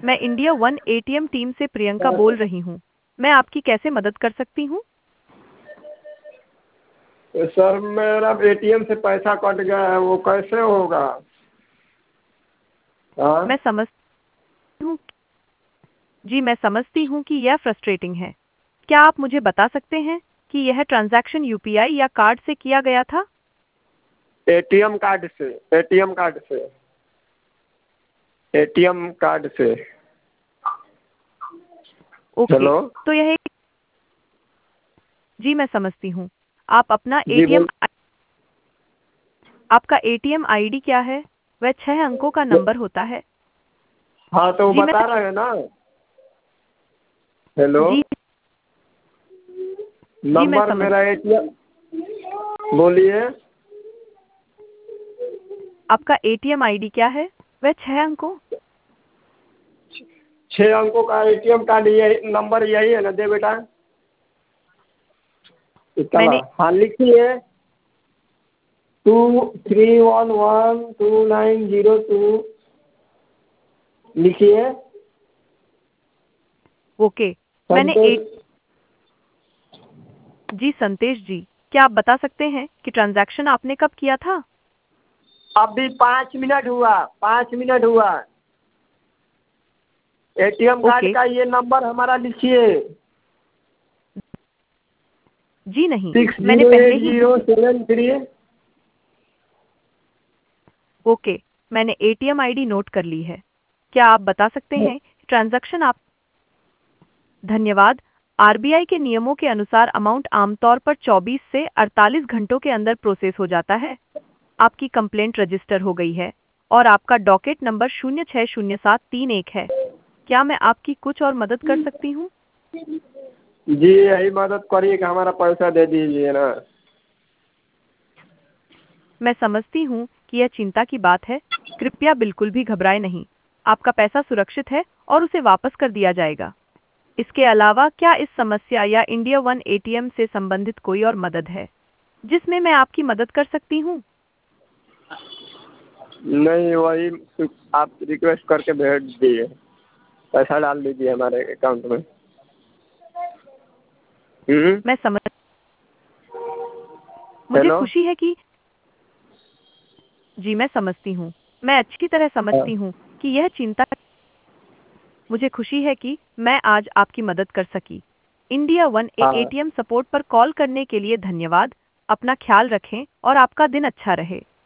मैं India one ATM team से प्रियंका बोल रही हूँ। मैं आपकी कैसे मदद कर सकती हूँ? सर मेरा एटीएम से पैसा कट गया है, वो कैसे होगा? हाँ। मैं समझती हूँ। जी, मैं समझती हूँ कि यह फ्रस्ट्रेटिंग है। क्या आप मुझे बता सकते हैं कि यह ट्रांजैक्शन यूपीआई या कार्ड से किया गया था? एटीएम कार्ड से, एटीएम कार्ड से, एटीएम कार्ड से। Okay, hello. तो यह एक जी मैं समझती हूँ। आप अपना जी एटीएम बोल। आपका एटीएम आईडी क्या है? वह 6 अंकों का नंबर होता है। हाँ तो वो जी मैं बता रहे हैं ना। हेलो। जी जी मैं नंबर समझ मेरा एटीएम, बोलिए। आपका एटीएम आईडी क्या है? वह 6 अंकों 6 अंकों का एटीएम कार्ड, यही नंबर यही है ना? दे बेटा चला। मैंने हाँ लिखिए, 23112902 लिखिए। ओके, मैंने संतोष। एक जी संतेश जी, क्या आप बता सकते हैं कि ट्रांजैक्शन आपने कब किया था? अभी 5 मिनट हुआ, 5 मिनट हुआ। एटीएम कार्ड ओके, का ये नंबर हमारा लिखिए, जी नहीं, सिक्स मैंने जीरो पहले एट ही जीरो सेवन थ्री ओके, मैंने एटीएम आईडी नोट कर ली है। क्या आप बता सकते हैं ट्रांजैक्शन आप धन्यवाद। आरबीआई के नियमों के अनुसार अमाउंट आमतौर पर 24 से 48 घंटों के अंदर प्रोसेस हो जाता है। आपकी कंप्लेंट रजिस्टर हो गई है और आपका डॉकेट नंबर 060731 है। क्या मैं आपकी कुछ और मदद कर सकती हूँ? जी यही मदद करिए कि हमारा पैसा दे दीजिए ना। मैं समझती हूँ कि यह चिंता की बात है। कृपया बिल्कुल भी घबराएं नहीं। आपका पैसा सुरक्षित है और उसे वापस कर दिया जाएगा। इसके अलावा क्या इस समस्या या इंडिया वन एटीएम से संबंधित कोई और मदद है जिसमें मैं आपकी मदद कर सकती हूँ? नहीं, वही आप रिक्वेस्ट करके भेज दिए, पैसा डाल दीजिए हमारे अकाउंट में। मैं समझ मुझे हेलो। खुशी है कि जी मैं समझती हूँ। मैं अच्छी तरह हाँ। समझती हूँ कि यह चिंता मुझे खुशी है कि मैं आज आपकी मदद कर सकी। इंडिया वन हाँ। एटीएम सपोर्ट पर कॉल करने के लिए धन्यवाद। अपना ख्याल रखें और आपका दिन अच्छा रहे।